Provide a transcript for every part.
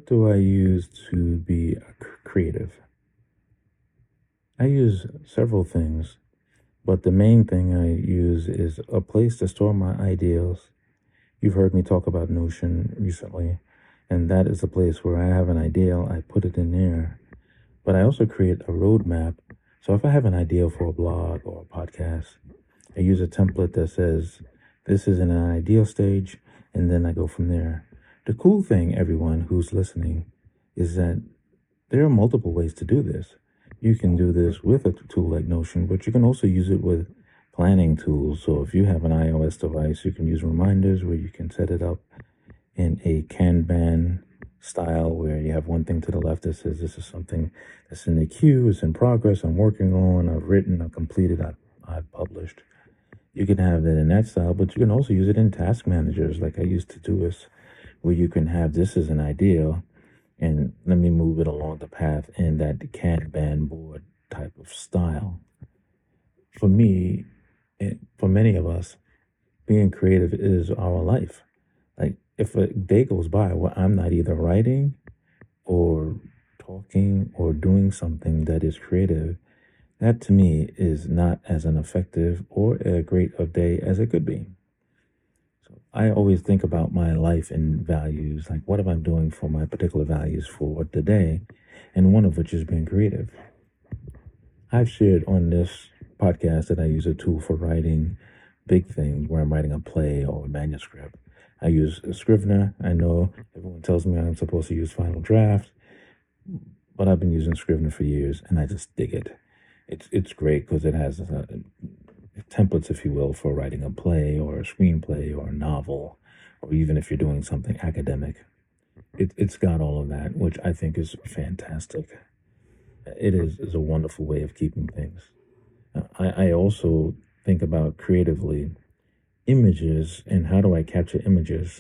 do I use to be creative? I use several things, but the main thing I use is a place to store my ideas. You've heard me talk about Notion recently, and that is a place where I have an idea, I put it in there. But I also create a roadmap. So if I have an idea for a blog or a podcast, I use a template that says, this is in an ideal stage, and then I go from there. The cool thing, everyone who's listening, is that there are multiple ways to do this. You can do this with a tool like Notion, but you can also use it with planning tools. So if you have an iOS device, you can use reminders where you can set it up in a Kanban style where you have one thing to the left that says this is something that's in the queue, it's in progress, I'm working on, I've written, I've completed, I've published. You can have it in that style, but you can also use it in task managers like I used to do this, where you can have this as an idea and let me move it along the path in that Kanban board type of style. For me, for many of us, being creative is our life. Like if a day goes by where I'm not either writing or talking or doing something that is creative, that to me is not as an effective or a great a day as it could be. So I always think about my life and values, like what am I doing for my particular values for the day, and one of which is being creative. I've shared on this podcast that I use a tool for writing big things where I'm writing a play or a manuscript. I use Scrivener. I know everyone tells me I'm supposed to use Final Draft, but I've been using Scrivener for years and I just dig it. It's great because it has templates, if you will, for writing a play or a screenplay or a novel, or even if you're doing something academic. It's got all of that, which I think is fantastic. It is a wonderful way of keeping things. I also think about creatively images and how do I capture images.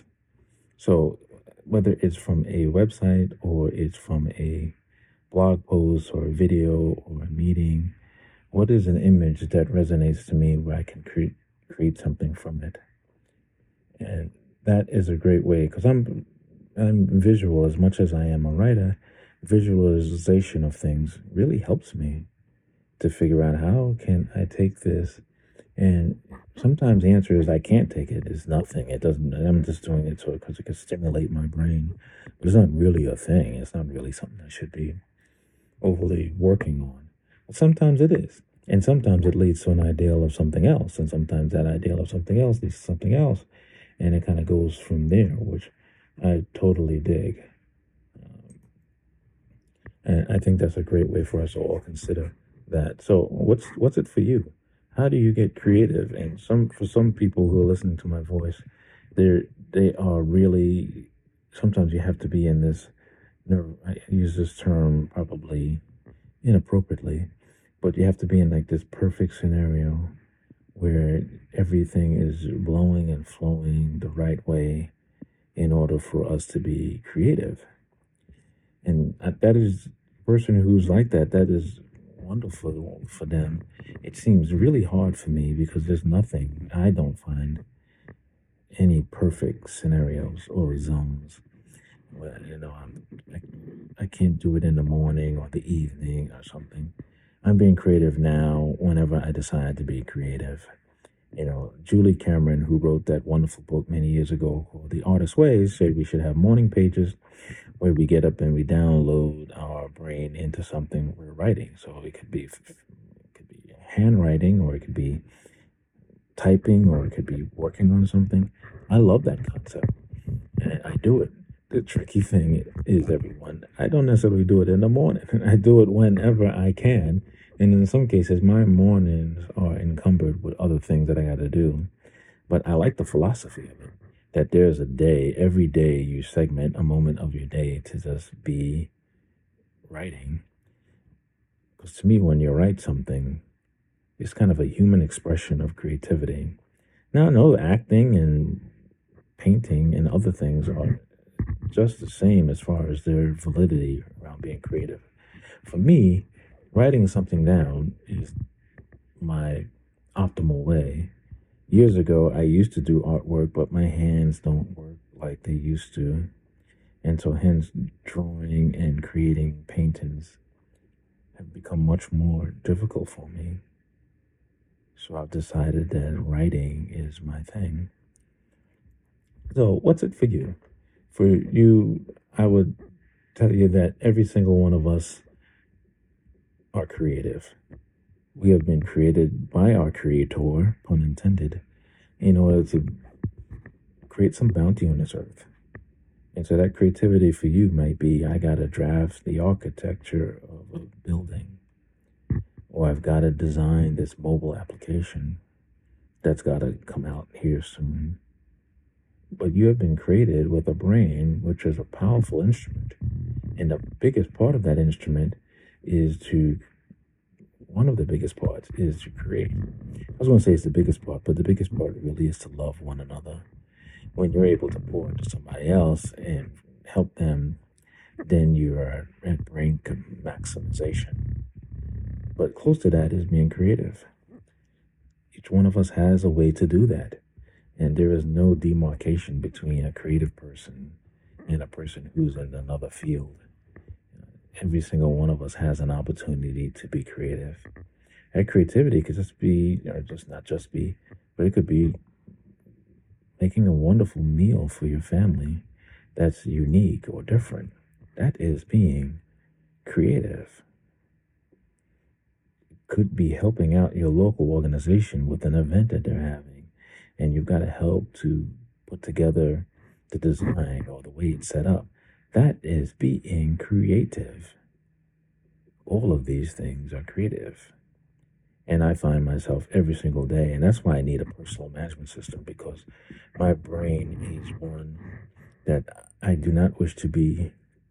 So whether it's from a website or it's from a blog post or a video or a meeting, what is an image that resonates to me where I can create something from it? And that is a great way because I'm visual as much as I am a writer. Visualization of things really helps me to figure out how can I take this. And sometimes the answer is I can't take it. It's nothing. It doesn't. I'm just doing it so because it can stimulate my brain, but it's not really a thing. It's not really something I should be overly working on. But sometimes it is, and sometimes it leads to an ideal of something else, and sometimes that ideal of something else leads to something else, and it kind of goes from there, which I totally dig. And I think that's a great way for us to all consider that. So, what's it for you? How do you get creative? And for some people who are listening to my voice, they are really. Sometimes you have to be in this. I use this term probably inappropriately, but you have to be in like this perfect scenario where everything is blowing and flowing the right way in order for us to be creative. And that is person who's like that. That is wonderful for them. It seems really hard for me because there's nothing. I don't find any perfect scenarios or zones where I can't do it in the morning or the evening or something. I'm being creative now whenever I decide to be creative. Julie Cameron, who wrote that wonderful book many years ago called The Artist's Way, said we should have morning pages where we get up and we download our brain into something we're writing. So it could be handwriting, or it could be typing, or it could be working on something. I love that concept, and I do it. The tricky thing is, everyone, I don't necessarily do it in the morning. I do it whenever I can. And in some cases, my mornings are encumbered with other things that I got to do. But I like the philosophy of it, that there's a day, every day you segment a moment of your day to just be writing. Because to me, when you write something, it's kind of a human expression of creativity. Now, no, acting and painting and other things are just the same as far as their validity around being creative. For me, writing something down is my optimal way. Years ago, I used to do artwork, but my hands don't work like they used to. And so, hence, drawing and creating paintings have become much more difficult for me. So, I've decided that writing is my thing. So, what's it for you? For you, I would tell you that every single one of us are creative. We have been created by our creator, pun intended, in order to create some bounty on this earth. And so that creativity for you might be I got to draft the architecture of a building, or I've got to design this mobile application that's got to come out here soon. But you have been created with a brain, which is a powerful instrument. And the biggest part of that instrument is to, one of the biggest parts is to create. I was going to say it's the biggest part, but the biggest part really is to love one another. When you're able to pour into somebody else and help them, then you are at brain maximization. But close to that is being creative. Each one of us has a way to do that. And there is no demarcation between a creative person and a person who's in another field. Every single one of us has an opportunity to be creative. That creativity could just be, or just not just be, but it could be making a wonderful meal for your family that's unique or different. That is being creative. Could be helping out your local organization with an event that they're having, and you've got to help to put together the design or the way it's set up. That is being creative. All of these things are creative. And I find myself every single day, and that's why I need a personal management system, because my brain is one that I do not wish to be.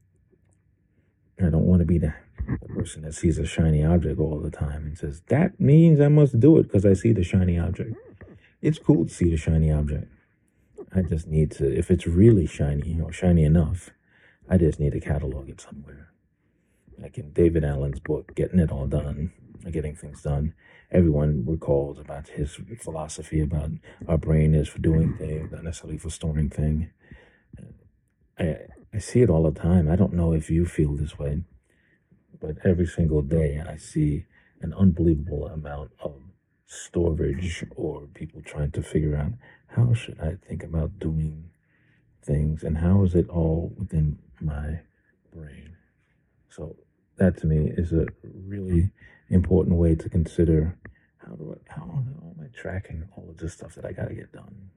I don't want to be the person that sees a shiny object all the time and says, that means I must do it because I see the shiny object. It's cool to see the shiny object. I just need to, if it's really shiny or shiny enough, I just need to catalog it somewhere. Like in David Allen's book, Getting It All Done, or Getting Things Done, everyone recalls about his philosophy about our brain is for doing things, not necessarily for storing things. I see it all the time. I don't know if you feel this way, but every single day I see an unbelievable amount of storage or people trying to figure out how should I think about doing things and how is it all within my brain. So that to me is a really important way to consider how am I tracking all of this stuff that I got to get done.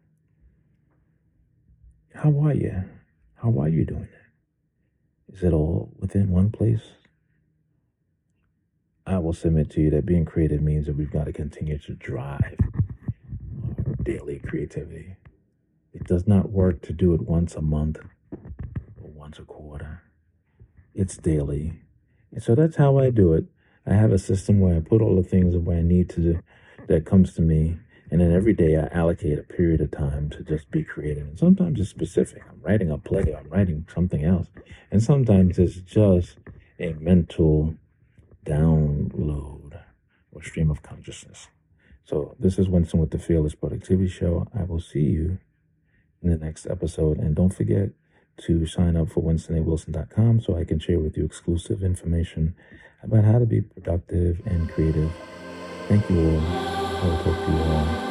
How are you? How are you doing it? Is it all within one place? I will submit to you that being creative means that we've got to continue to drive our daily creativity. It does not work to do it once a month or once a quarter. It's daily. And so that's how I do it. I have a system where I put all the things where I need to do that comes to me. And then every day I allocate a period of time to just be creative. And sometimes it's specific. I'm writing a play, I'm writing something else. And sometimes it's just a mental download or stream of consciousness. So this is Winston with the Fearless Productivity Show. I will see you in the next episode. And don't forget to sign up for WinstonAWilson.com so I can share with you exclusive information about how to be productive and creative. Thank you all. I will talk to you all